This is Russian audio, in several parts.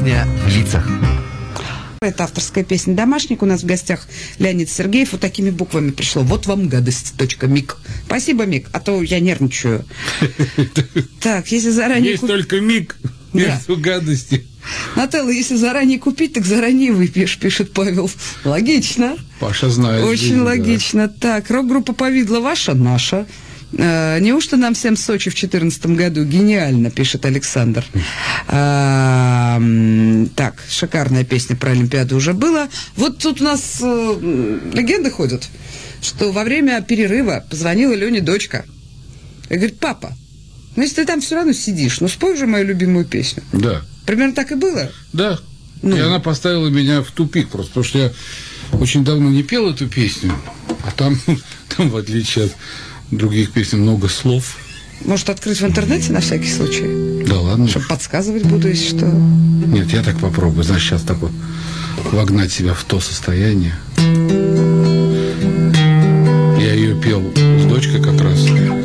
Песня в лицах. Это авторская песня «Домашник». У нас в гостях Леонид Сергеев. Вот такими буквами пришло. Вот вам гадость. Мик. Спасибо, Мик, а то я нервничаю. Так, если заранее... Есть только Мик между гадости. Нателла, если заранее купить, так заранее выпьешь, пишет Павел. Логично. Паша знает. Очень логично. Да. Так, рок-группа «Повидло» ваша, наша. Неужто нам всем Сочи в 2014 году? Гениально, пишет Александр. Так, шикарная песня про Олимпиаду уже была. Вот тут у нас легенды ходят, что во время перерыва позвонила Лене дочка и говорит: папа, ну если ты там все равно сидишь, ну спой уже мою любимую песню. Да. Примерно так и было? Да. И она поставила меня в тупик просто, потому что я очень давно не пел эту песню, а там в отличие от других песен много слов. Может, открыть в интернете на всякий случай? Да ладно. Чтобы подсказывать буду, если что. Нет, я так попробую. Знаешь, сейчас так вот вогнать себя в то состояние. Я ее пел с дочкой как раз.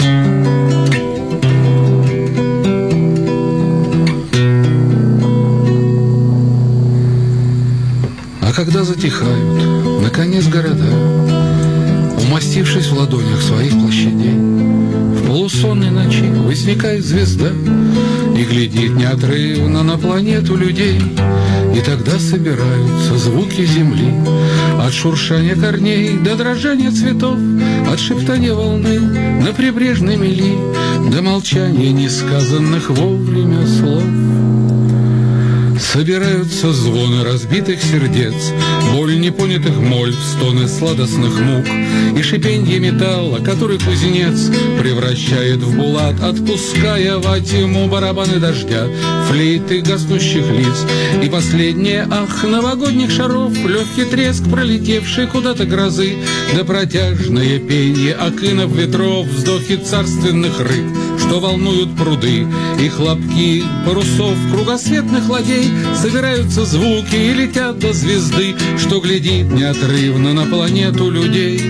А когда затихают, наконец, города, умастившись в ладонях своих площадей, в полусонной ночи возникает звезда и глядит неотрывно на планету людей. И тогда собираются звуки земли, от шуршания корней до дрожания цветов, от шептания волны на прибрежной мели до молчания несказанных вовремя слов. Собираются звоны разбитых сердец, боль непонятых моль, стоны сладостных мук и шипенье металла, который кузнец превращает в булат, отпуская во тьму барабаны дождя, флейты гаснущих лиц и последнее ах новогодних шаров, легкий треск пролетевшей куда-то грозы, да протяжное пенье окинов ветров, вздохи царственных рыб, что волнуют пруды, и хлопки парусов кругосветных ладей. Собираются звуки и летят до звезды, что глядит неотрывно на планету людей.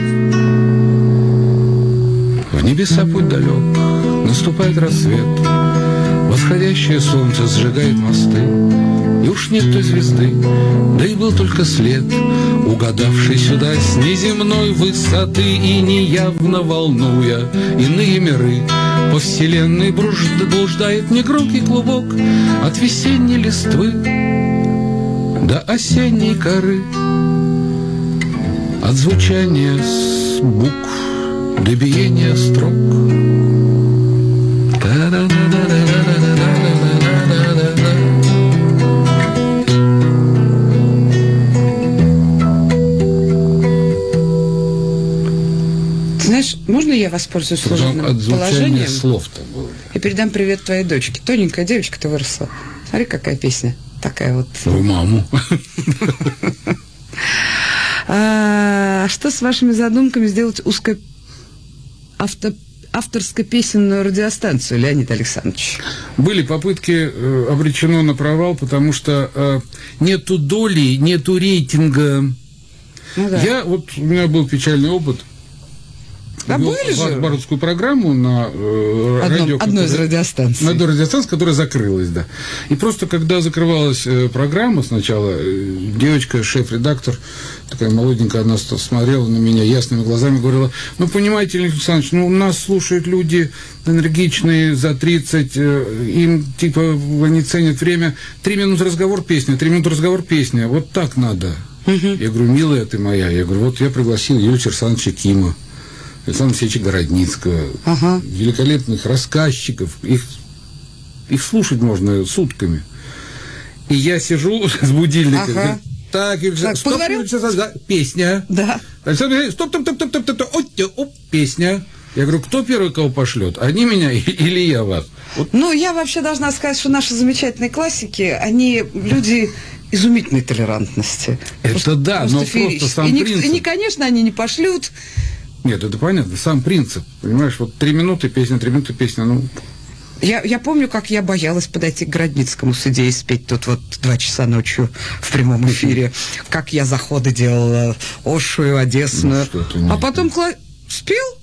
В небеса путь далек, наступает рассвет, восходящее солнце сжигает мосты, и уж нет той звезды, да и был только след, угадавший сюда с неземной высоты и неявно волнуя иные миры. По вселенной блуждает негромкий клубок от весенней листвы до осенней коры, от звучания букв до биения строк. Знаешь, можно я воспользуюсь служебным положением? Слов-то было. И передам привет твоей дочке. Тоненькая девочка-то выросла. Смотри, какая песня. Такая вот. Про маму. Что с вашими задумками сделать авторско-песенную радиостанцию, Леонид Александрович? Были попытки, обречено на провал, потому что нету доли, нету рейтинга. Ну, да. У меня был печальный опыт. Барскую программу на одной из радиостанций. На одной радиостанции, которая закрылась, да. И просто когда закрывалась программа сначала, девочка, шеф-редактор, такая молоденькая, она смотрела на меня ясными глазами, говорила: ну, понимаете, Леонид Александрович, нас слушают люди энергичные, за 30, им, они ценят время, 3 минуты разговор, песня, 3 минуты разговор, песня, вот так надо. Я говорю: милая ты моя, я говорю, вот я пригласил Юрия Александровича Кима, Александра Алексеевича Городницкого, великолепных рассказчиков, их слушать можно сутками. И я сижу с будильником, так, стоп, песня. Да. Стоп, песня. Я говорю: кто первый кого пошлет? Они меня или я вас? Вот. Ну, я вообще должна сказать, что наши замечательные классики, они люди изумительной толерантности. Это да, но просто сам принцип. И, конечно, они не пошлют. Нет, это понятно, сам принцип, понимаешь, вот 3 минуты песня, 3 минуты песня, ну... Я помню, как я боялась подойти к Городницкому с идеей спеть тут вот 2 часа ночью в прямом эфире, как я заходы делала, Ошую, Одессную, а потом спел?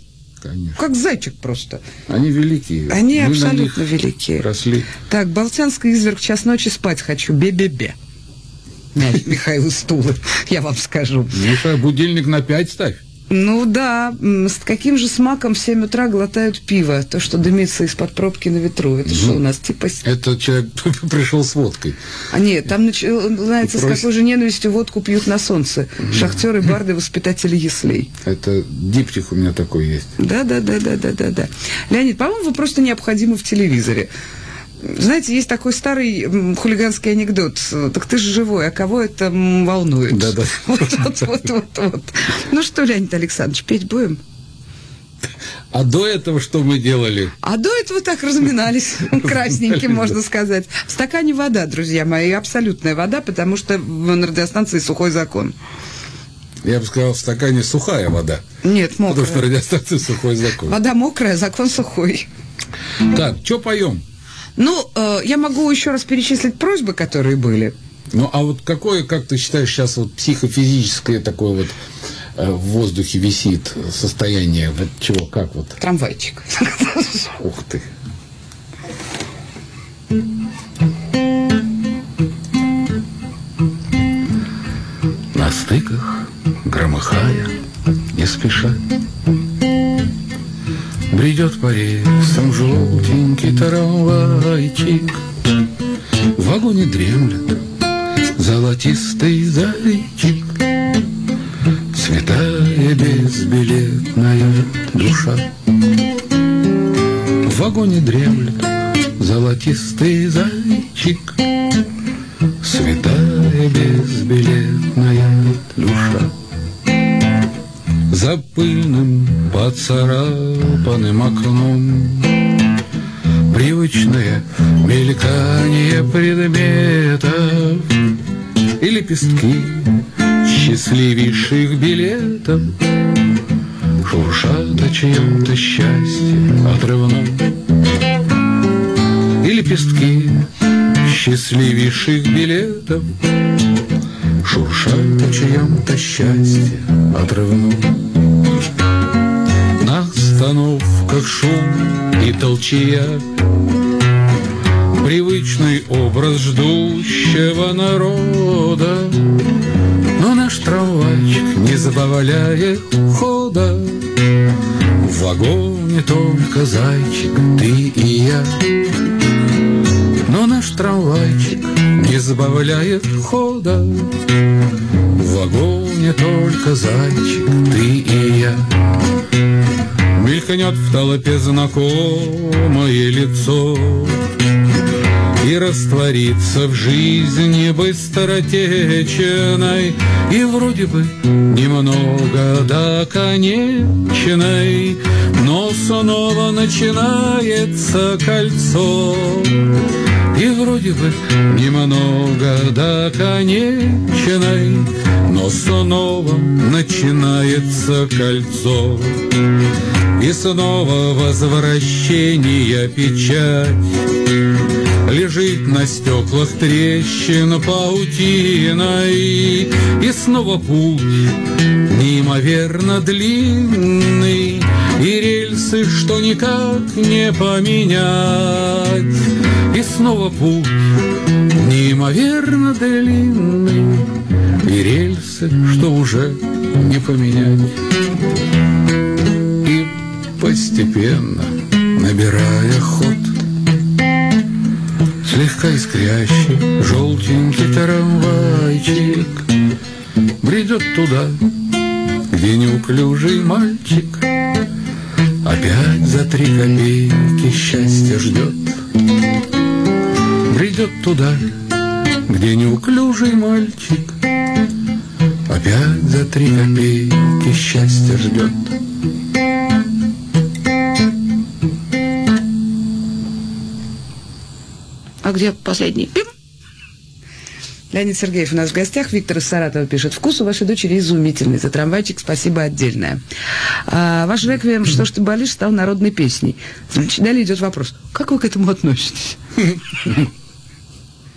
Конечно. Как зайчик просто. Они великие. Они Мы абсолютно великие. Росли. Так, Балтянский изверг, час ночи, спать хочу. Бе-бе-бе. Михаил Стулы, я вам скажу. Миша, будильник на 5 ставь. Ну да, с каким же смаком в 7 утра глотают пиво, то, что дымится из-под пробки на ветру. Это что у нас, типа... Это человек пришел с водкой. А нет, там начинается, с какой же ненавистью водку пьют на солнце. Шахтеры, барды, воспитатели яслей. Это диптих у меня такой есть. Да. Леонид, по-моему, вы просто необходимы в телевизоре. Знаете, есть такой старый хулиганский анекдот. Так ты же живой, а кого это волнует? Да. Вот. Ну что, Леонид Александрович, петь будем? А до этого что мы делали? А до этого так разминались, красненьким, можно сказать. В стакане вода, друзья мои, абсолютная вода, потому что на радиостанции сухой закон. Я бы сказал, в стакане сухая вода. Нет, мокрая. Потому что на радиостанции сухой закон. Вода мокрая, закон сухой. Так, что поем? Ну, я могу еще раз перечислить просьбы, которые были. Ну, а вот какое, как ты считаешь, сейчас вот психофизическое такое вот в воздухе висит состояние? Вот чего, как вот? Трамвайчик. Ух ты. На стыках, громыхая, не спеша, бредет по рельсам желтенький трамвайчик. В вагоне дремлет золотистый зайчик, святая безбилетная душа. В вагоне дремлет золотистый зайчик, святая безбилетная душа. За пыльным поцарапанным окном привычное мелькание предметов и лепестки счастливейших билетов шуршат о чьем-то счастье отрывном. И лепестки счастливейших билетов шуршат о чьем-то счастье отрывном. На остановках шум и толчья, привычный образ ждущего народа, но наш трамвайчик не забавляет хода. В вагоне только зайчик, ты и я. Но наш трамвайчик не забавляет хода. В вагоне только зайчик, ты и я. Мелькнет в толпе знакомое лицо и растворится в жизни быстротечной, и вроде бы немного до конечной, но снова начинается кольцо. И вроде бы немного до конечной, но снова начинается кольцо. И снова возвращение печать лежит на стеклах трещин паутиной. И снова путь неимоверно длинный, и рельсы, что никак не поменять. И снова путь неимоверно длинный, и рельсы, что уже не поменять. И постепенно, набирая ход, слегка искрящий желтенький трамвайчик бредет туда, где неуклюжий мальчик опять за 3 копейки счастья ждет. Бредет туда, где неуклюжий мальчик опять за 3 копейки счастья ждет. А где последний? Пим! Леонид Сергеев у нас в гостях. Виктор из Саратова пишет: вкус у вашей дочери изумительный. За трамвайчик спасибо отдельное. Ваш реквием «Что ж ты болишь» стал народной песней. Значит, далее идет вопрос: как вы к этому относитесь?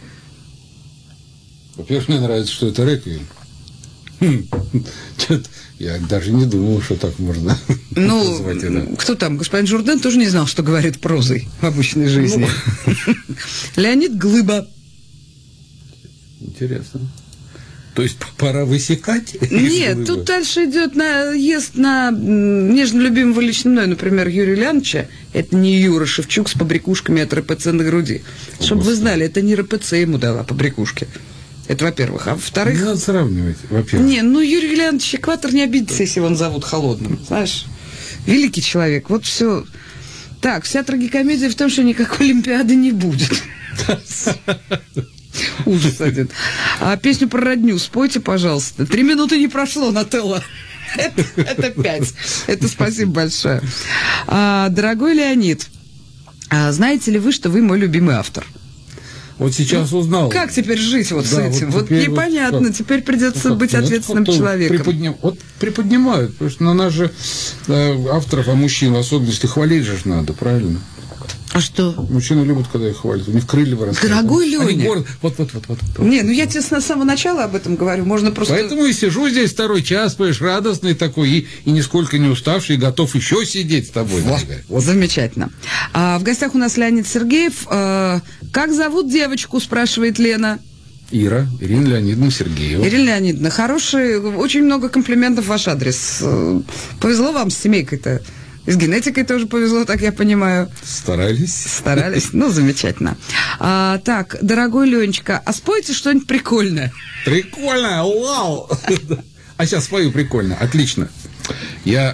Во-первых, мне нравится, что это реквием. Я даже не думал, что так можно назвать это. Кто там? Господин Журден тоже не знал, что говорит прозой в обычной жизни. Леонид Глыба. Интересно. То есть пора высекать? Нет, тут дальше идет наезд на нежно любимого лично мной, например, Юрия Ильяновича. Это не Юра Шевчук с побрякушками от РПЦ на груди. Чтобы вы знали, это не РПЦ ему дала побрякушки. Это во-первых. А во-вторых... Не надо сравнивать, во-первых. Не, Юрий Ильянович Экватор не обидится, если его назовут холодным. Знаешь, великий человек. Вот все. Так, вся трагикомедия в том, что никакой Олимпиады не будет. Ужас один. А песню про родню спойте, пожалуйста. 3 минуты не прошло, Нателла. Это 5. Это спасибо большое. Дорогой Леонид, знаете ли вы, что вы мой любимый автор? Вот сейчас узнал. Как теперь жить вот с этим? Вот непонятно. Вот, теперь придется быть ответственным человеком. Приподнимают. Потому что на нас же авторов, а мужчин в особенности хвалить же надо, правильно? А что? Мужчины любят, когда их хвалят. У них крылья вырастают. Дорогой Леня. Вот. Не, я тебе с самого начала об этом говорю. Можно просто... Поэтому и сижу здесь 2-й час, понимаешь, радостный такой, и нисколько не уставший, и готов еще сидеть с тобой. Вот. Замечательно. В гостях у нас Леонид Сергеев. Как зовут девочку, спрашивает Лена. Ирина Леонидовна Сергеева. Ирина Леонидовна, хорошие, очень много комплиментов в ваш адрес. Повезло вам с семейкой-то. И с генетикой тоже повезло, так я понимаю. Старались. Ну, замечательно. Так, дорогой Ленечка, а спойте что-нибудь прикольное. Прикольное? Вау! А сейчас спою прикольно. Отлично. Я...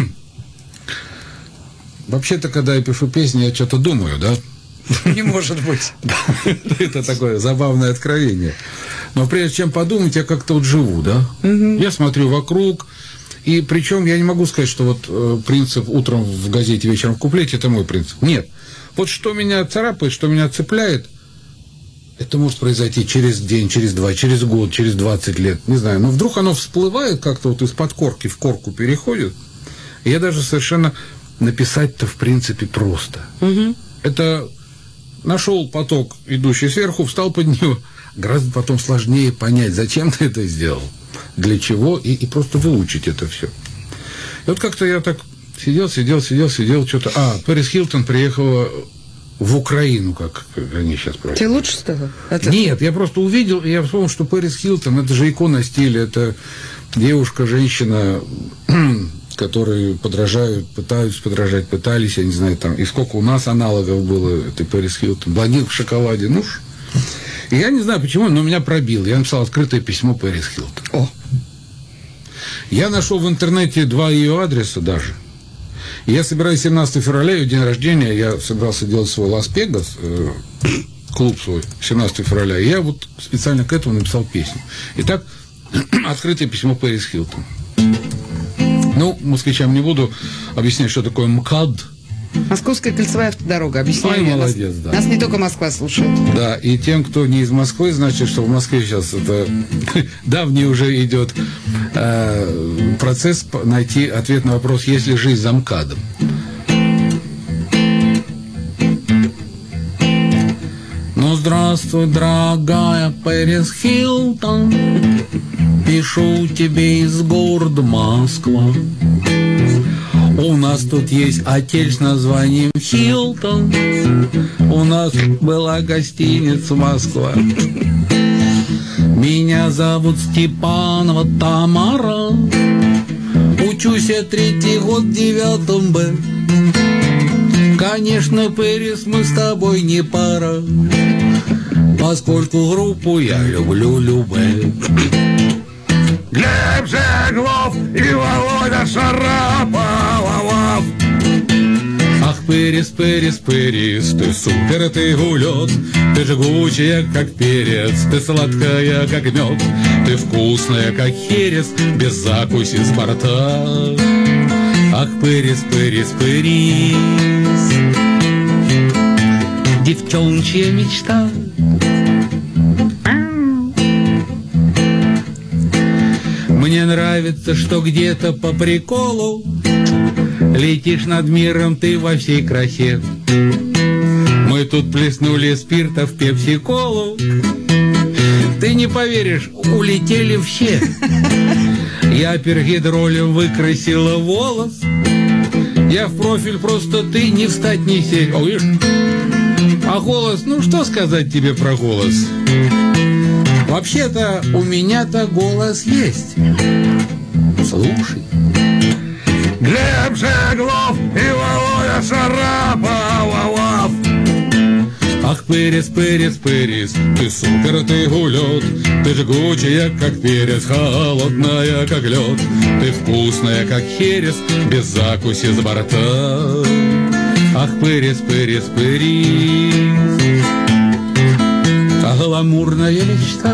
Вообще-то, когда я пишу песни, я что-то думаю, да? Не может быть. Это такое забавное откровение. Но прежде чем подумать, я как-то вот живу, да? Я смотрю вокруг... И причем я не могу сказать, что вот принцип утром в газете, вечером в куплете – это мой принцип. Нет. Вот что меня царапает, что меня цепляет, это может произойти через день, через 2, через год, через 20 лет. Не знаю. Но вдруг оно всплывает как-то вот из-под корки в корку переходит. И я даже совершенно написать-то в принципе просто. Это нашел поток, идущий сверху, встал под него. Гораздо потом сложнее понять, зачем ты это сделал. Для чего, и просто выучить это все. И вот как-то я так сидел, что-то... Пэрис Хилтон приехала в Украину, как они сейчас просят. Тебе лучше стало? Нет, я просто увидел, и я вспомнил, что Пэрис Хилтон, это же икона стиля, это девушка, женщина, которые пытались, я не знаю, там, и сколько у нас аналогов было этой Пэрис Хилтон. Блондинка в шоколаде, И я не знаю почему, но меня пробил. Я написал открытое письмо Пэрис Хилтон. Я нашел в интернете 2 ее адреса даже. И я собираюсь 17 февраля, ее день рождения, я собирался делать свой Лас-Пегас, клуб свой, 17 февраля. И я вот специально к этому написал песню. Итак, открытое письмо Пэрис Хилтон. Москвичам не буду объяснять, что такое МКАД. Московская кольцевая автодорога, объясняю. Молодец, да. Нас не только Москва слушает. Да, и тем, кто не из Москвы, значит, что в Москве сейчас это давний уже идет процесс найти ответ на вопрос, есть ли жизнь за МКАДом. Здравствуй, дорогая Пэрис Хилтон, пишу тебе из города Москва. У нас тут есть отель с названием Хилтон. У нас была гостиница Москва. Меня зовут Степанова Тамара. Учусь я 3-й год в 9 Б. Конечно, Пэрис, мы с тобой не пара, поскольку группу я люблю любэ. Глеб Жеглов и Володя Шараповалов. Ах, Пэрис, Пэрис, Пэрис, ты супер, ты улет, ты жгучая, как перец, ты сладкая, как мед, ты вкусная, как херес, без закуси Спартак. Ах, Пэрис, Пэрис, Пэрис, девчончья мечта. Мне нравится, что где-то по приколу летишь над миром ты во всей красе. Мы тут плеснули спирта в пепси-колу. Ты не поверишь, улетели все. Я пергидролем выкрасила волос. Я в профиль просто ты, не встать, не сесть. О, видишь? А голос, ну что сказать тебе про голос? Вообще-то у меня-то голос есть. Слушай. Глеб Жеглов и Володя Шарапов. Ах, пырис, пырис, пырис, ты супер, ты гулет, ты жгучая, как перец, холодная, как лед, ты вкусная, как херес, без закуси с борта. Ах, пырис, пырис, пырис, а гламурная мечта.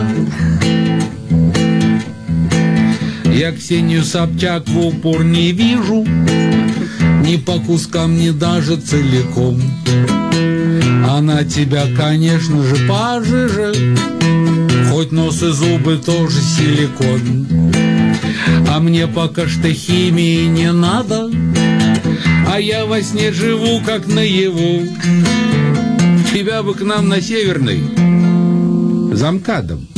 Я Ксению Собчак в упор не вижу, ни по кускам, ни даже целиком. Она тебя, конечно же, пожиже, хоть нос и зубы тоже силикон. А мне пока что химии не надо, а я во сне живу, как наяву. Тебя бы к нам на Северной за МКАДом.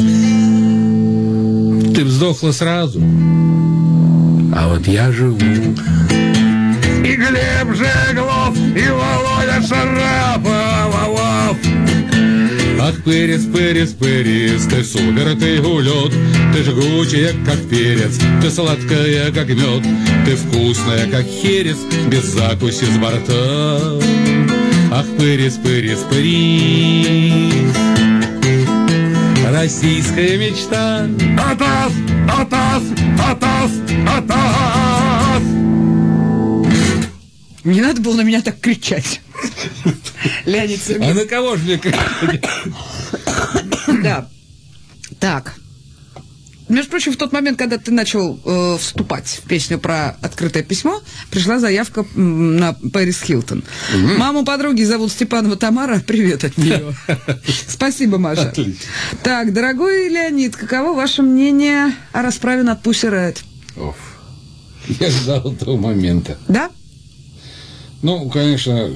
Ты вздохла сразу, а вот я живу. И Глеб Жеглов, и Володя Шарапов. Ах, пырис, пырис, пырис, ты супер, ты гулет, ты жгучая, как перец, ты сладкая, как мед, ты вкусная, как херес, без закуси с борта. Ах, пырис, пырис, пырис, российская мечта. Атас, атас, атас, атас. Не надо было на меня так кричать. Леонид Сергеевич. А на кого же мне кричать? Да. Так. Между прочим, в тот момент, когда ты начал вступать в песню про открытое письмо, пришла заявка на Пэрис Хилтон. Маму подруги зовут Степанова Тамара. Привет от нее. Спасибо, Маша. Отлично. Так, дорогой Леонид, каково ваше мнение о расправе над Pussy Riot? Я ждал этого момента. Да? Ну, конечно,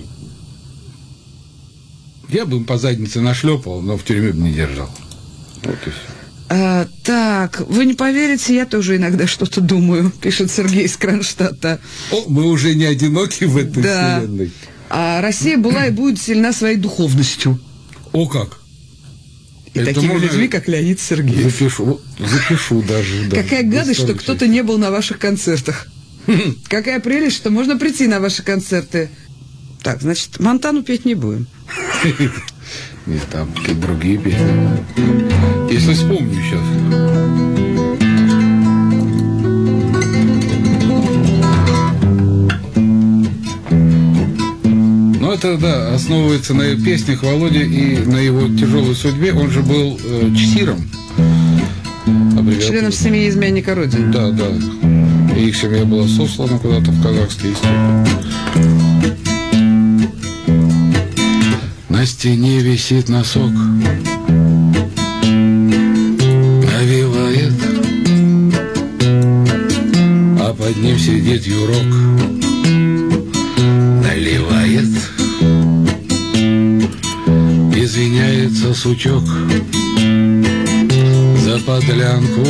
я бы им по заднице нашлепал, но в тюрьме бы не держал. Вот и все. Так, вы не поверите, я тоже иногда что-то думаю, пишет Сергей из Кронштадта. Мы уже не одиноки в этой вселенной. А Россия была и будет сильна своей духовностью. О, как? И это такими людьми, как Леонид Сергеев. Запишу даже. Да. Какая гадость, что кто-то не был на ваших концертах. Какая прелесть, что можно прийти на ваши концерты. Так, значит, Монтану петь не будем. Нет, там какие-то другие песни. Если вспомню сейчас. Ну, это, да, основывается на песнях Володи и на его тяжелой судьбе. Он же был чсиром. Членом семьи изменника Родины. Да, да. И их семья была сослана куда-то в казахские степи. На стене висит носок, навевает, а под ним сидит Юрок, наливает. Извиняется сучок за подлянку.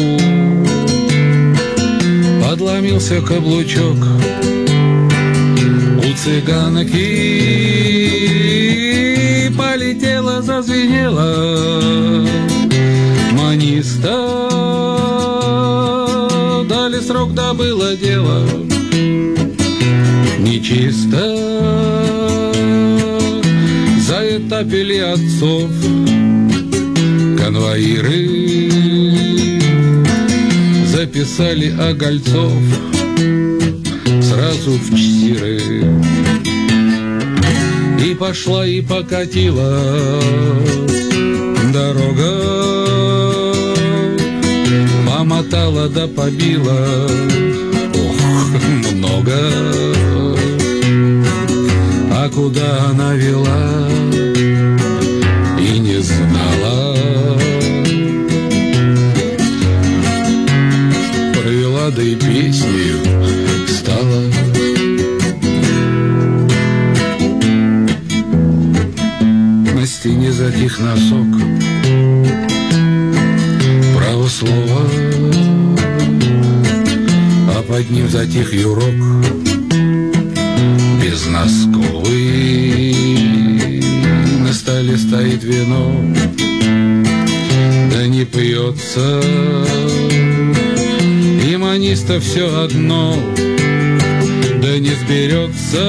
Подломился каблучок у цыганки, полетела, зазвенела маниста. Дали срок, да было дело нечисто. Заэтапили отцов конвоиры, записали огольцов сразу в чсиры. И пошла, и покатила дорога, помотала да побила, ох, много. А куда она вела, и не знала. Провела, да и песнею стала. На стене затих носок, право слово под ним затих юрок. Без нас, увы, на столе стоит вино, да не пьется, и маниста все одно, да не сберется.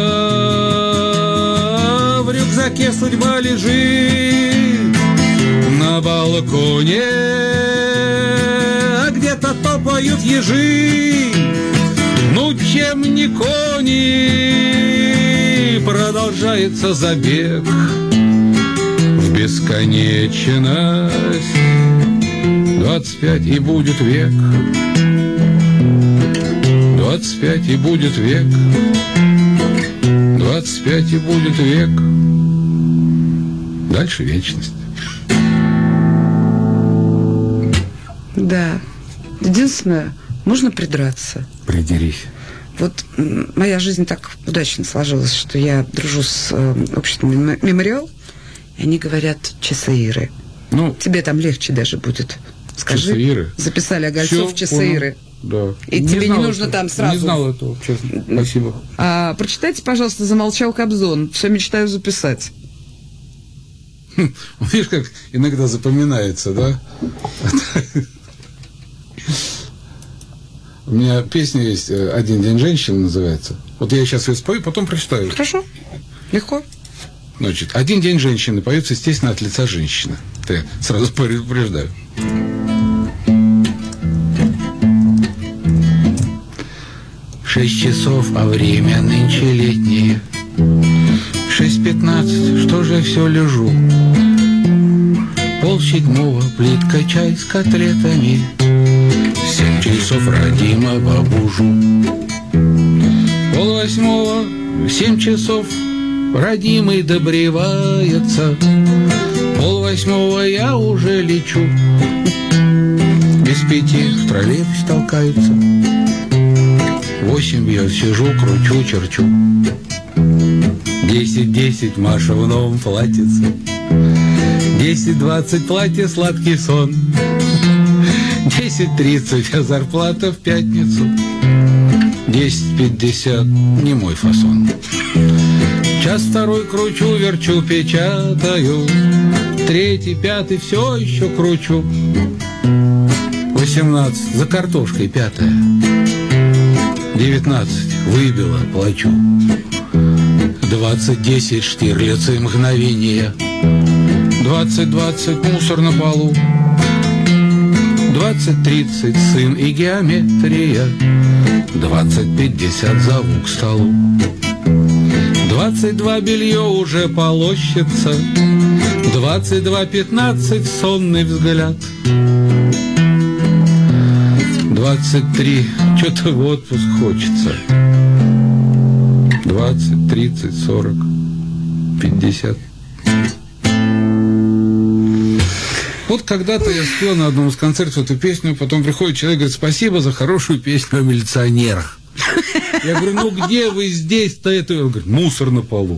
В рюкзаке судьба лежит на балконе, а где-то топают ежи. Ну, чем не кони, продолжается забег в бесконечность. 25 и будет век, 25 и будет век, 25 и будет век. Дальше вечность. Да. Единственное, можно придраться. Придерись. Вот моя жизнь так удачно сложилась, что я дружу с обществом «Мемориал», и они говорят «часаиры». Ну, тебе там легче даже будет. Скажи, часаиры. Записали Огольцов «Часаиры». Да. И не тебе не нужно этого. там сразу. Не знал этого, честно. Спасибо. Прочитайте, пожалуйста, «Замолчал Кобзон». Все мечтаю записать. Видишь, как иногда запоминается, да? У меня песня есть «Один день женщины» называется. Вот я сейчас ее спою, потом прочитаю. Хорошо. Легко. Значит, «Один день женщины» поется, естественно, от лица женщины. Это я сразу предупреждаю. 6 часов, а время нынче летнее. 6:15, что же я все лежу? 6:30, плитка чай с котлетами. 7 часов родима бабужу. 7:30, 7 часов родимый добревается. 7:30 я уже лечу. Без 5 в троллейбусе толкаются. 8 бьет, сижу, кручу, черчу. 10:10 Маша в новом платьице. 10:20 платье, сладкий сон. 10:30 зарплата в пятницу. 10:50 не мой фасон. Час второй кручу, верчу, печатаю. 3, 5 все еще кручу. 18 за картошкой 5. 19 выбила, плачу. 20:10 Штирлиц и мгновение. 20:20 мусор на полу. 20:30 сын и геометрия. 20:50 зову к столу. 22 белье уже полощется. 22:15 сонный взгляд. 23 что-то в отпуск хочется. 20, 30, 40, 50. Вот когда-то я спел на одном из концертов эту песню, потом приходит человек и говорит: спасибо за хорошую песню о милиционерах. Я говорю: ну где вы здесь-то это? Он говорит: мусор на полу.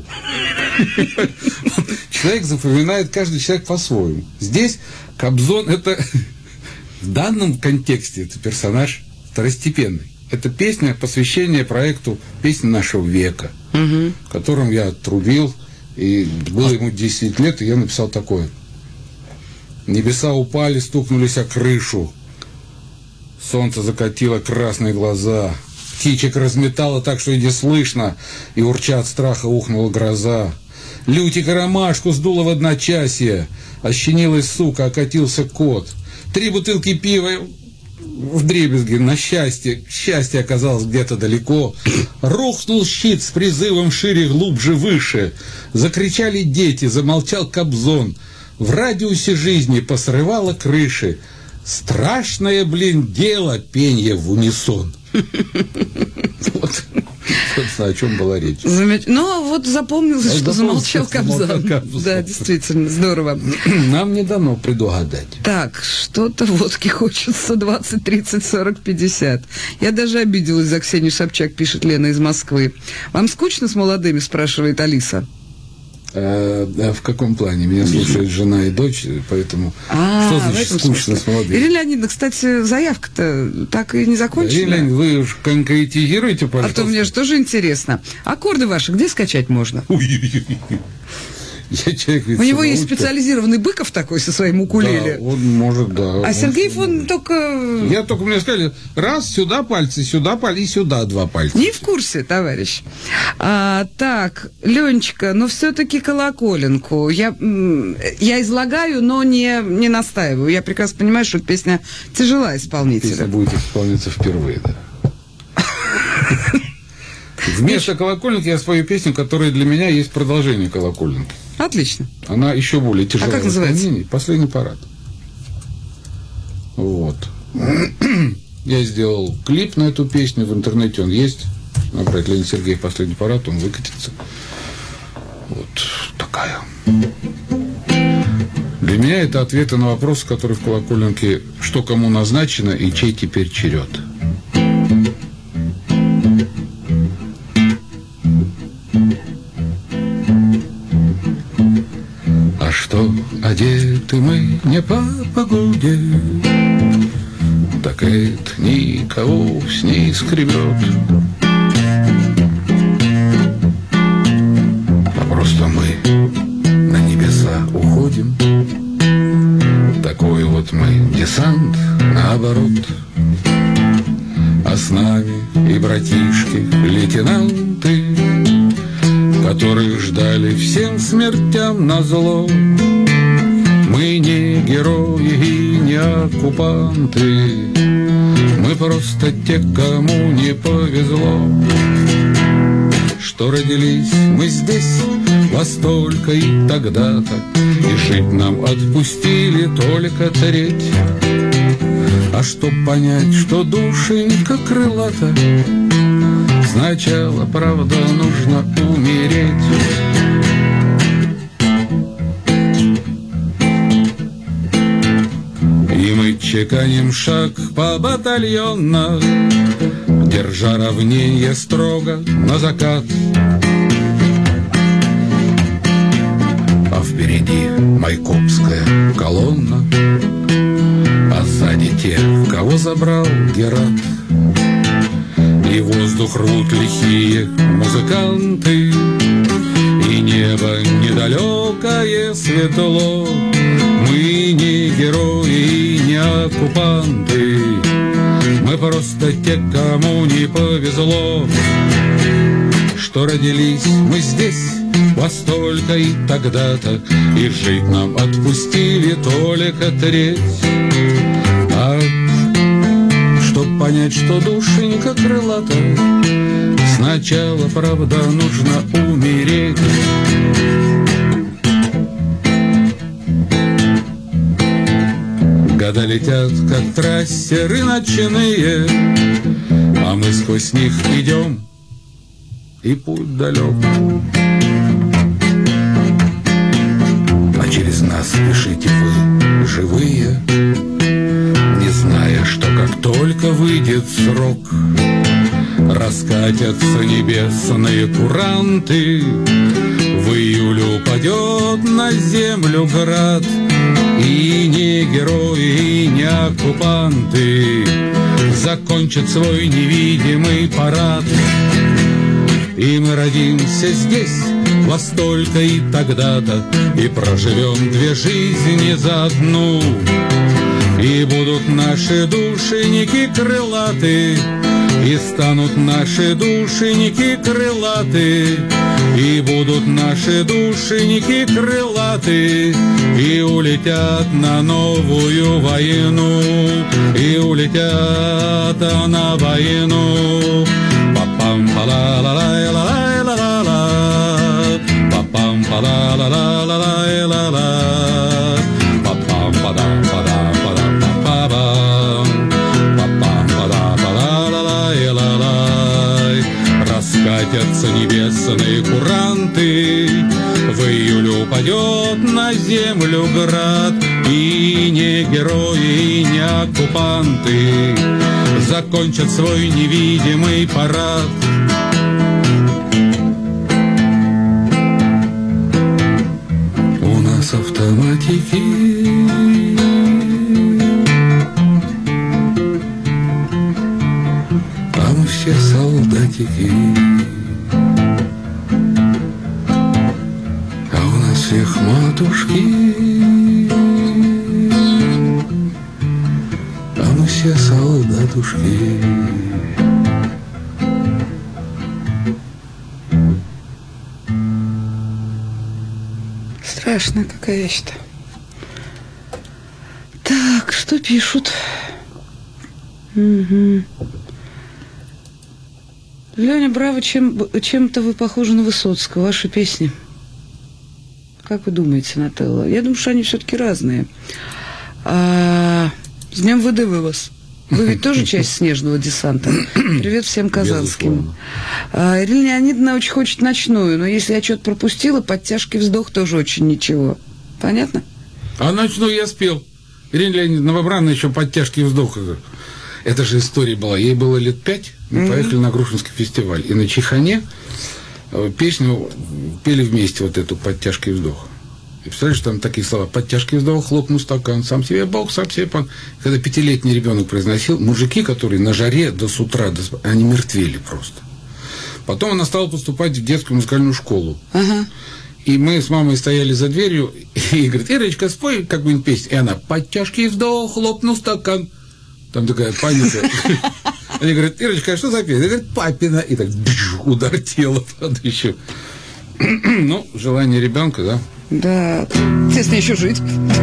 Человек запоминает, каждый человек по-своему. Здесь Кобзон — это в данном контексте это персонаж второстепенный. Это песня, посвящение проекту «Песни нашего века», в котором я трубил, и было ему 10 лет, и я написал такое. Небеса упали, стукнулись о крышу. Солнце закатило красные глаза. Птичек разметало так, что и не слышно, и урча от страха ухнула гроза. Лютика ромашку сдуло в одночасье. Ощенилась сука, окатился кот. 3 бутылки пива вдребезги на счастье. Счастье оказалось где-то далеко. Рухнул щит с призывом шире, глубже, выше. Закричали дети, замолчал Кобзон. В радиусе жизни посрывало крыши. Страшное, дело пенье в унисон. Вот, собственно, о чем была речь. Ну, вот запомнилось, что замолчал Кобзон. Да, действительно, здорово. Нам не дано предугадать. Так, что-то водки хочется 20, 30, 40, 50. Я даже обиделась за Ксению Собчак, пишет Лена из Москвы. Вам скучно с молодыми, спрашивает Алиса. В каком плане? Меня слушает жена и дочь, поэтому что значит скучно с молодыми? Ирина Леонидовна, кстати, заявка-то так и не закончена. Ирина Леонидовна, вы уж конкретизируйте, пожалуйста. А то мне же тоже интересно. Аккорды ваши где скачать можно? Я человек, ведь у него есть специализированный Быков такой со своим укулеле. Да, он может, да. А Сергеев, он только... Мне сказали, раз, сюда пальцы, сюда и сюда 2 пальца. Не в курсе, товарищ. Так, Ленечка, но все-таки колоколенку. Я излагаю, но не настаиваю. Я прекрасно понимаю, что песня тяжела исполнителя. Песня будет исполняться впервые, да. Вместо колоколенки я спою песню, которая для меня есть продолжение колоколенки. Отлично. Она еще более тяжелая. А как называется? «Последний парад». Вот. Я сделал клип на эту песню, в интернете он есть. Набрать Леонид Сергеев «Последний парад», он выкатится. Вот такая. Для меня это ответы на вопросы, которые в колоколенке: что кому назначено и чей теперь черед. А что одеты мы не по погоде, так это никого с ней скребет. А просто мы на небеса уходим. Такой вот мы десант наоборот. А с нами и братишки-лейтенанты, которых ждали всем смертям назло. Мы не герои и не оккупанты, мы просто те, кому не повезло, что родились мы здесь во столько и тогда-то, и жить нам отпустили только треть. А чтоб понять, что душенька крылата, сначала, правда, нужно умереть. И мы чеканим шаг по-батальонно, держа равнение строго на закат. А впереди майкопская колонна, а сзади те, кого забрал Герат. И воздух рвут лихие музыканты, и небо недалекое светло. Мы не герои и не оккупанты, мы просто те, кому не повезло, что родились мы здесь во столько и тогда-то, и жить нам отпустили только треть. А чтоб понять, что душенька крылата, сначала, правда, нужно умереть. Года летят, как трассеры ночные, а мы сквозь них идем, и путь далек. А через нас спешите вы, живые, не зная, что как только выйдет срок, раскатятся небесные куранты, в июле упадет на землю град. И не герои, и не оккупанты закончат свой невидимый парад. И мы родимся здесь во столько и тогда-то, и проживем 2 жизни за одну. И будут наши душеники крылаты, и станут наши душеники крылаты, и будут наши душеники крылаты, и улетят на новую войну, и улетят на войну. Папам-па-ла-ла-ла-ла-ла-ла-ла-ла, папам-па-ла-ла-ла-ла-ла-ла-ла, раскатятся небесные куранты, в июле упадет на землю град. И не герои, и не оккупанты закончат свой невидимый парад. солдатики, а мы все солдатики, а у нас всех матушки, а мы все солдатушки. Страшная какая вещь-то. Так, что пишут? Угу. Леня, браво, чем-то вы похожи на Высоцкого, ваши песни. Как вы думаете, Нателла? Я думаю, что они все-таки разные. С Днем ВДВ вас. Вы ведь тоже часть снежного десанта. Привет всем казанским. Ирина Леонидовна очень хочет ночную, но если я что-то пропустила, подтяжки вздох тоже очень ничего. Понятно? А ночную я спел. Ирина Леонидовна Новобранная еще подтяжки вздох. Это же история была. Ей было лет 5. Мы поехали на Грушинский фестиваль. И на Чайхане песню пели вместе вот эту подтяжки вздох. И представляешь, там такие слова: подтяжки вздох, хлопнул стакан, сам себе Бог, сам себе пан. Когда 5-летний ребенок произносил, мужики, которые на жаре до с утра, они мертвели просто. Потом она стала поступать в детскую музыкальную школу. Ага. И мы с мамой стояли за дверью, и говорит: Ирочка, спой какую-нибудь песню. И она: подтяжки вздох, хлопнул стакан. Там такая паника. Они говорят: Ирочка, а что за песня? Она говорит: папина. И так удар тела, правда, еще. Ну, желание ребенка, да? Да, естественно, еще жить.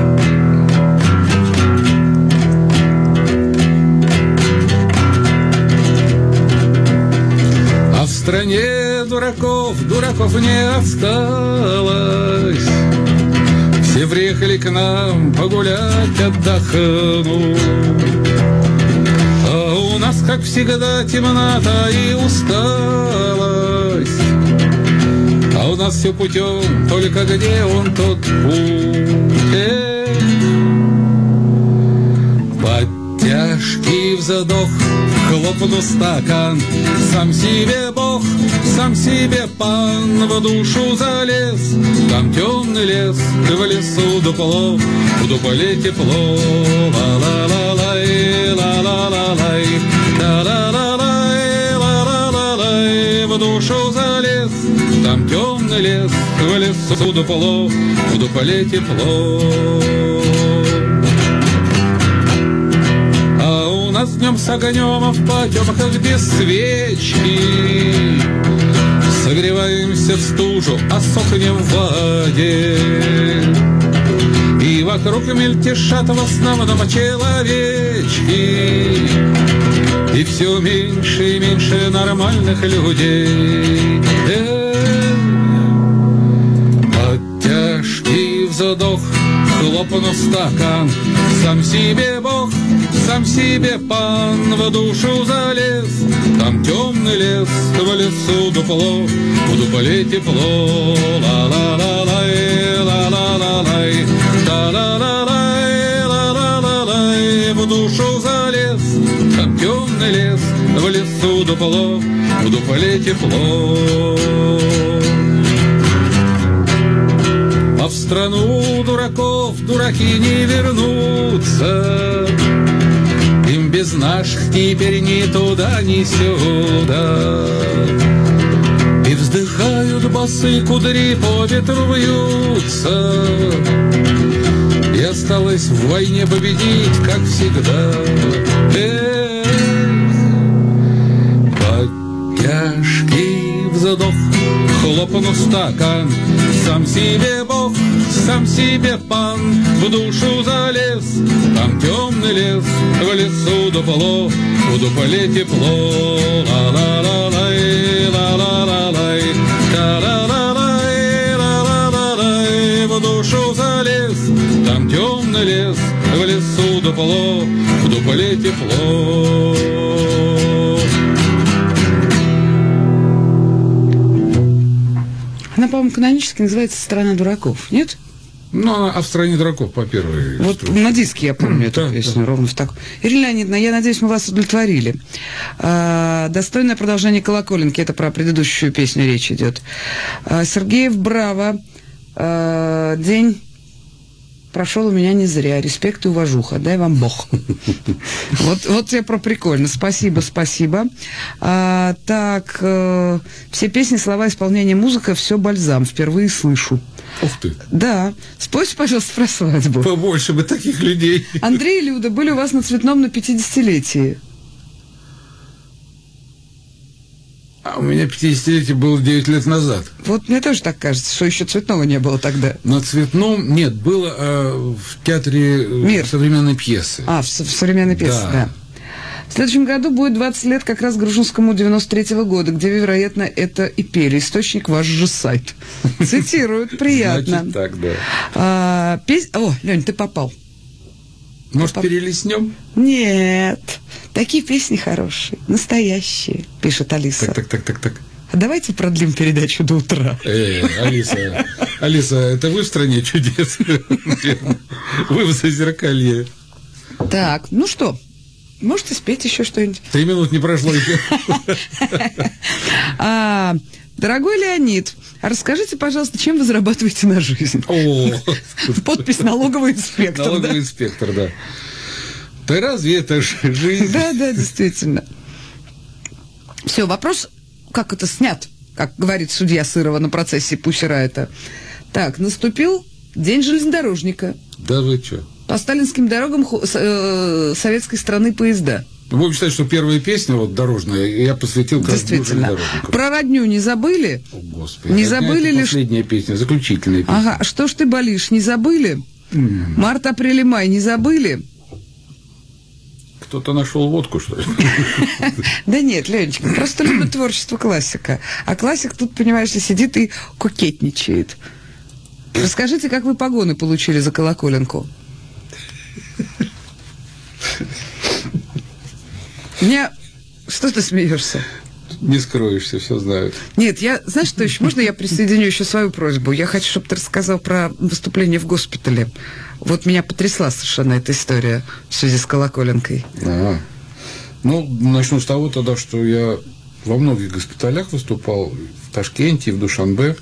А в стране дураков не осталось. Все приехали к нам погулять, отдохнуть. А у нас, как всегда, темнота и усталость. А у нас все путем, только где он тот путь? Подтяжки вздох, хлопну стакан, сам себе Бог, сам себе пан, в душу залез. Там темный лес, в лесу дупло, в дупле тепло. Ла-ла-ла-лай, ла-ла-ла-лай, ла-ла-ла-лай, ла-ла-ла-лай, в душу залез. Там темный лес, в лесу дупло, в дупле тепло. А у нас днем с огнем, а в потемках без свечки. Согреваемся в стужу, а сохнем в воде. И вокруг мельтешат в основном человечки. И все меньше и меньше нормальных людей. Подтяжки вздох, хлопну стакан, сам себе Бог, сам себе пан, в душу залез. Там темный лес, в лесу дупло, в дупле тепло. Ла-ла-ла-лай, ла-ла-ла-лай, ла-ла-ла-лай, ла-ла-ла-лай, в душу залез. Там темный лес, в лесу дупло, в дупле тепло. А в страну дураков дураки не вернутся. Им без наших теперь ни туда, ни сюда. И вздыхают басы, кудри по ветру вьются. И осталось в войне победить, как всегда. Подтяжки вздох, хлопну стакан, сам себе Бог, сам себе пан, в душу залез. Там темный лес, в лесу дупло, в дупле тепло. Ла-ла-ла-лай, ла-ла-ла-лай, ла-ла-ла-лай, ла-ла-ла-лай, в душу залез. Там темный лес, в лесу дупло, в дупле тепло. Она, по-моему, канонически называется «Страна дураков», нет? Ну, а в «Стране дураков» по первой. Вот строчке. На диске я помню эту песню, ровно в так. Ирина Леонидовна, я надеюсь, мы вас удовлетворили. Достойное продолжение «Колоколенки», это про предыдущую песню речь идет. Сергеев, браво. День прошел у меня не зря. Респект и уважуха. Дай вам Бог. Вот тебе про прикольно. Спасибо. Так, все песни, слова, исполнение, музыка, все бальзам. Впервые слышу. Ух ты. Да. Спойте, пожалуйста, про свадьбу. Побольше бы таких людей. Андрей и Люда были у вас на Цветном на 50-летии. А у меня 50-летие было 9 лет назад. Вот мне тоже так кажется, что еще Цветного не было тогда. На Цветном нет, было в театре «Мир». Современной пьесы. В современной пьесе, да. В следующем году будет 20 лет как раз Грушинскому 93-го года, где, вероятно, это и пели. Источник ваш же сайт. Цитируют, приятно. Значит так, да. О, Лёнь, ты попал. Может, перелистнем? Нет. Такие песни хорошие, настоящие, пишет Алиса. Так. А давайте продлим передачу до утра. Алиса, это вы в стране чудес? Вы в Зазеркалье. Так, ну что, можете спеть еще что-нибудь? 3 минуты не прошло еще. Дорогой Леонид, а расскажите, пожалуйста, чем вы зарабатываете на жизнь? Подпись налоговый инспектор. Налоговый инспектор, да. Да разве это жизнь? Да, действительно. Все, вопрос, как это снят, как говорит судья Сырова на процессе Пусирайта. Так, наступил день железнодорожника. Да вы что? По сталинским дорогам советской страны поезда. Будем считать, что первая песня вот дорожная я посвятил как железнодорожнику. Про родню не забыли? О, Господи. Не забыли ли? Последняя песня, заключительная песня. Ага, что ж ты болишь, не забыли? Март, апрель и май не забыли? Кто-то нашел водку, что ли? Да нет, Ленечка, просто любит творчество классика. А классик тут, понимаешь, сидит и кокетничает. Расскажите, как вы погоны получили за колоколенку? Что ты смеешься? Не скроешься, все знают. Нет, знаешь, что еще? Можно я присоединю еще свою просьбу? Я хочу, чтобы ты рассказал про выступление в госпитале. Вот меня потрясла совершенно эта история в связи с колоколенкой. Ну, начну с того тогда, что я во многих госпиталях выступал. В Ташкенте, в Душанбе.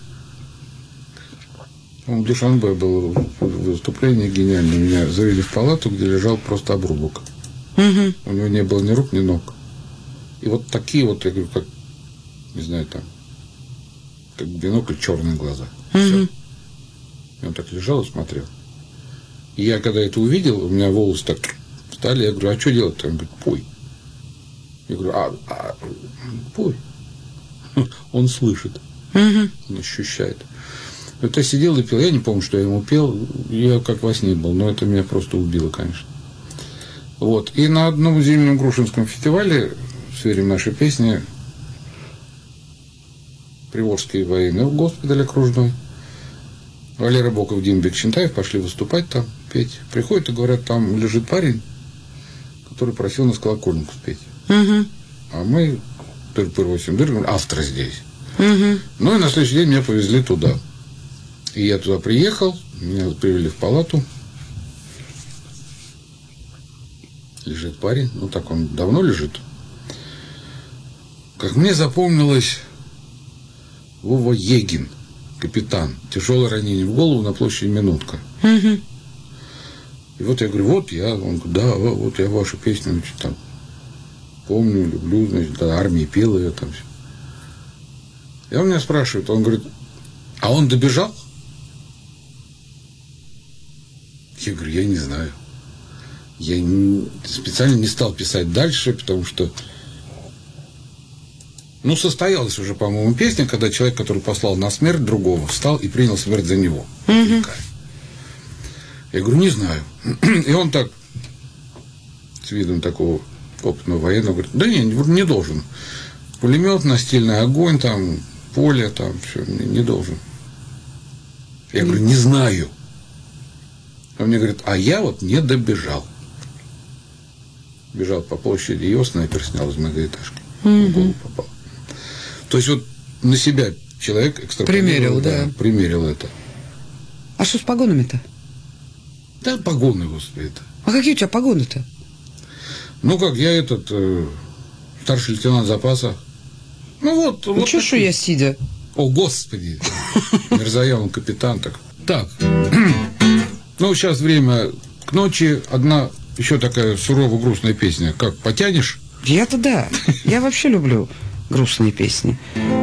В Душанбе было выступление гениальное. Меня завели в палату, где лежал просто обрубок. У него не было ни рук, ни ног. И вот такие вот, я говорю, как, не знаю, там, как бинокль, черные глаза. Все. И он так лежал и смотрел. И я, когда это увидел, у меня волосы так встали, я говорю, а что делать-то? Он говорит, пой. Я говорю, пой. Он слышит, он ощущает. Вот я сидел и пел, я не помню, что я ему пел, я как во сне был, но это меня просто убило, конечно. Вот. И на одном зимнем Грушинском фестивале в сфере нашей песни Приволжский военный госпиталь окружной, Валера Боков, Дима Бекчентаев пошли выступать там, петь. Приходят и говорят, там лежит парень, который просил нас колокольнику спеть. А мы, Тыр-Пыр-8 дыр, автор здесь. Ну и на следующий день меня повезли туда. И я туда приехал, меня привели в палату. Лежит парень, ну так он давно лежит. Как мне запомнилось, Вова Егин, капитан, тяжелое ранение в голову на площади Минутка. И вот я говорю, вот я, он говорит, да, вот я вашу песню, значит, там, помню, люблю, значит, да, армии пел ее там все. И он меня спрашивает, он говорит, а он добежал? Я говорю, я не знаю. Я специально не стал писать дальше, потому что, ну, состоялась уже, по-моему, песня, когда человек, который послал на смерть другого, встал и принял смерть за него. Я говорю, не знаю. И он так, с видом такого опытного военного, говорит, да не должен. Пулемет, настильный огонь, там, поле, там, все, не должен. Я говорю, не знаю. Он мне говорит, а я вот не добежал. Бежал по площади, его снайпер снял из многоэтажки. В голову попал. То есть вот на себя человек примерил, да. Примерил это. А что с погонами-то? Да, погоны, господи, это. А какие у тебя погоны-то? Ну как, я старший лейтенант запаса. Ну вот. Ну что, что я сидя? О, господи. Мирзоян, он капитан так. Так. Ну, сейчас время к ночи. Одна еще такая сурово грустная песня. Как, потянешь? Я-то да. Я вообще люблю грустные песни.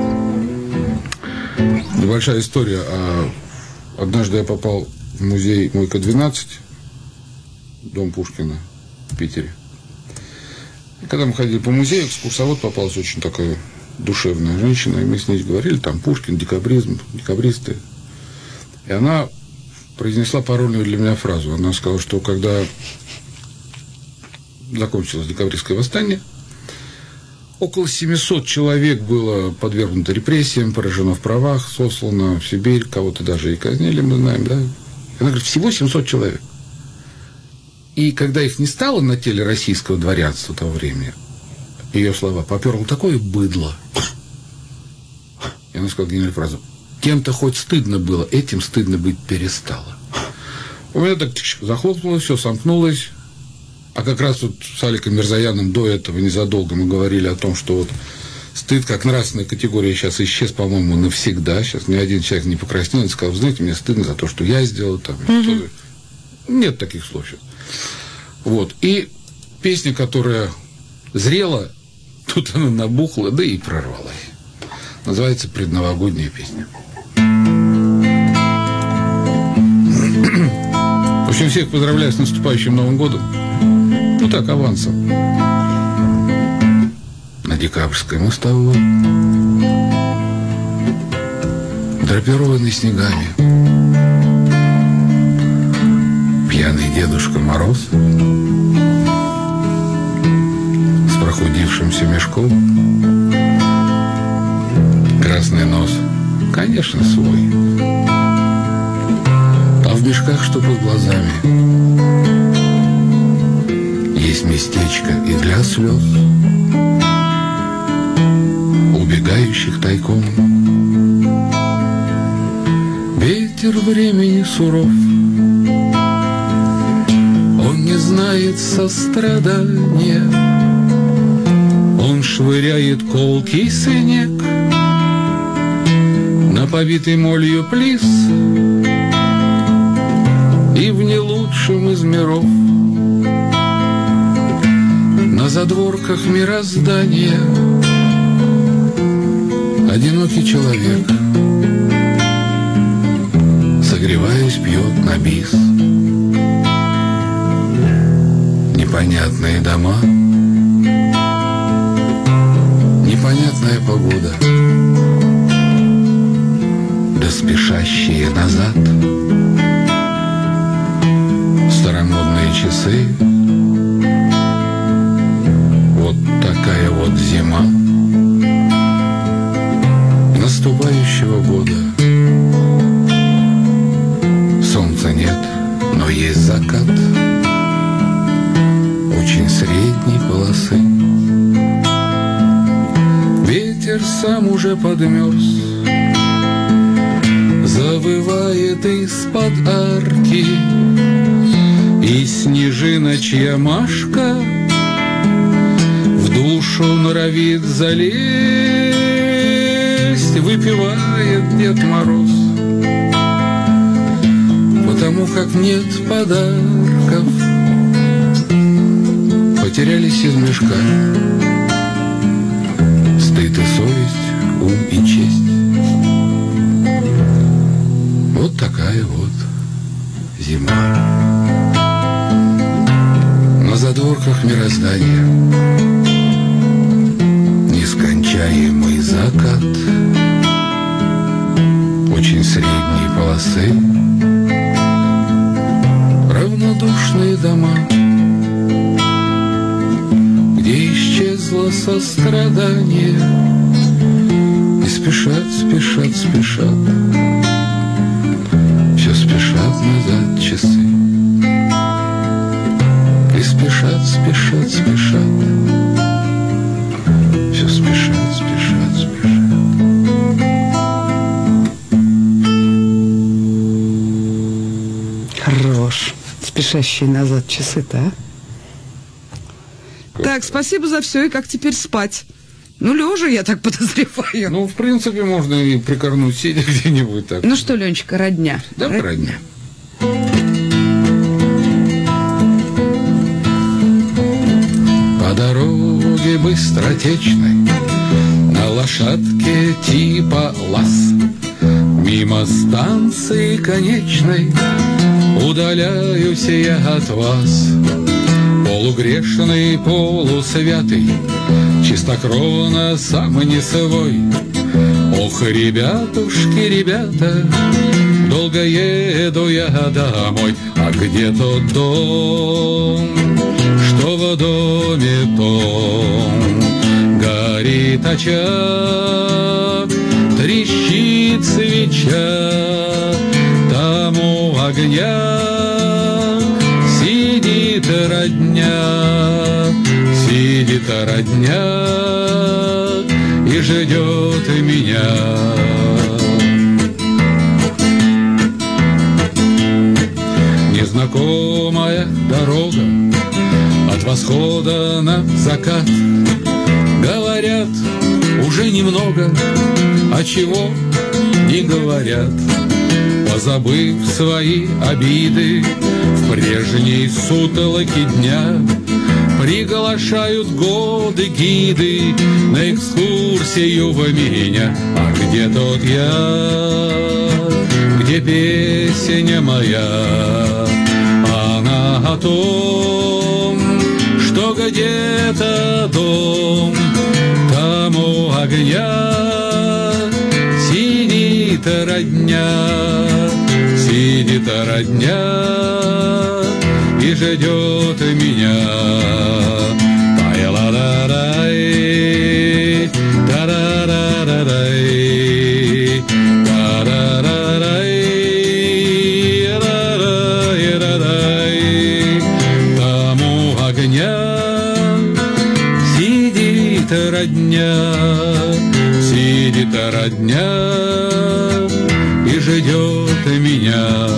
Небольшая история. Однажды я попал в музей Мойка-12, дом Пушкина в Питере. И когда мы ходили по музею, экскурсовод попалась очень такая душевная женщина, и мы с ней говорили, там Пушкин, декабризм, декабристы. И она произнесла парольную для меня фразу. Она сказала, что когда закончилось декабристское восстание, около 700 человек было подвергнуто репрессиям, поражено в правах, сослано в Сибирь, кого-то даже и казнили, мы знаем, да? Она говорит, всего 700 человек. И когда их не стало на теле российского дворянства того времени, ее слова, поперло такое быдло. И она сказала гениальную фразу: кем-то хоть стыдно было, этим стыдно быть перестало. У меня так захлопнулось, все сомкнулось. А как раз вот с Аликом Мирзаяном до этого, незадолго, мы говорили о том, что вот стыд как нравственная категория сейчас исчез, по-моему, навсегда. Сейчас ни один человек не покраснел и сказал, знаете, мне стыдно за то, что я сделал там. Нет таких слов сейчас. Вот. И песня, которая зрела, тут она набухла, да и прорвалась. Называется «Предновогодняя песня». В общем, всех поздравляю с наступающим Новым годом. Ну так, авансом. На Декабрьской мостовой, драпированный снегами, пьяный Дедушка Мороз с прохудившимся мешком, красный нос, конечно, свой, а в мешках, что под глазами, есть местечко и для слез, убегающих тайком. Ветер времени суров, он не знает сострадания, он швыряет колкий снег на побитый молью плис, и в не лучшем из миров, на задворках мироздания, одинокий человек, согреваясь, пьет на бис. Непонятные дома, непонятная погода, да спешащие назад старомодные часы. Вот такая вот зима наступающего года. Солнца нет, но есть закат очень средней полосы. Ветер сам уже подмерз, завывает из-под арки, и снежиночья Машка в душу норовит залезть, выпивает Дед Мороз, потому как нет подарков, потерялись из мешка стыд и совесть, ум и честь. Вот такая вот зима. На задворках мироздания нескончаемый закат очень средней полосы, равнодушные дома, где исчезло сострадание, и спешат, спешат, спешат, все спешат назад часы, и спешат, спешат, спешат, все спешат, спешат, спешат. Хорош. Спешащие назад часы-то, а? Так, спасибо за все. И как теперь спать? Ну, лежа, я так подозреваю. Ну, в принципе, можно и прикорнуть, сидя где-нибудь так. Ну что, Ленечка, родня? Да, родня. дороге быстротечной, на лошадке типа ЛАЗ, мимо станции конечной удаляюсь я от вас. Полугрешный, полусвятый, чистокровно сам не свой. Ох, ребятушки, ребята, долго еду я домой. А где тот дом, что в доме том горит очаг, трещит свеча, там у огня сидит родня, сидит родня и ждет меня. Незнакомая дорога от восхода на закат. Говорят, уже немного, а чего не говорят. Позабыв свои обиды в прежней сутолоке дня, приглашают годы гиды на экскурсию в меня. А где тот я, где песня моя? Она о том, что где-то дом, там у огня сидит родня, сидит родня и ждет меня. Та-ла-ла-дай, та-ра-ра-ра-дай, та-ра-ра-рай, ра-ра-ра-ра-дай. Там у огня сидит родня, сидит родня и ждет меня.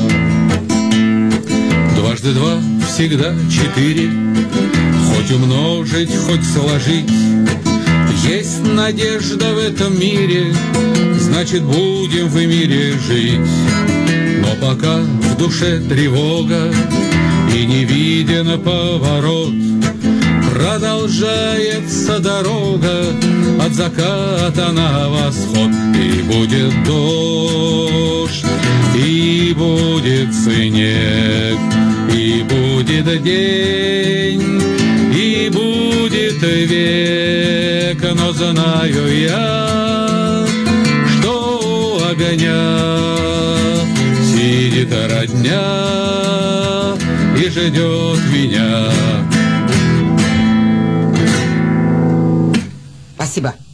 Дважды два всегда 4, хоть умножить, хоть сложить. Есть надежда в этом мире, значит, будем в мире жить. Но пока в душе тревога и не виден поворот, продолжается дорога от заката на восход. И будет дождь, и будет снег, и будет день, и будет век. Но знаю я, что у огня сидит родня и ждет меня. Спасибо.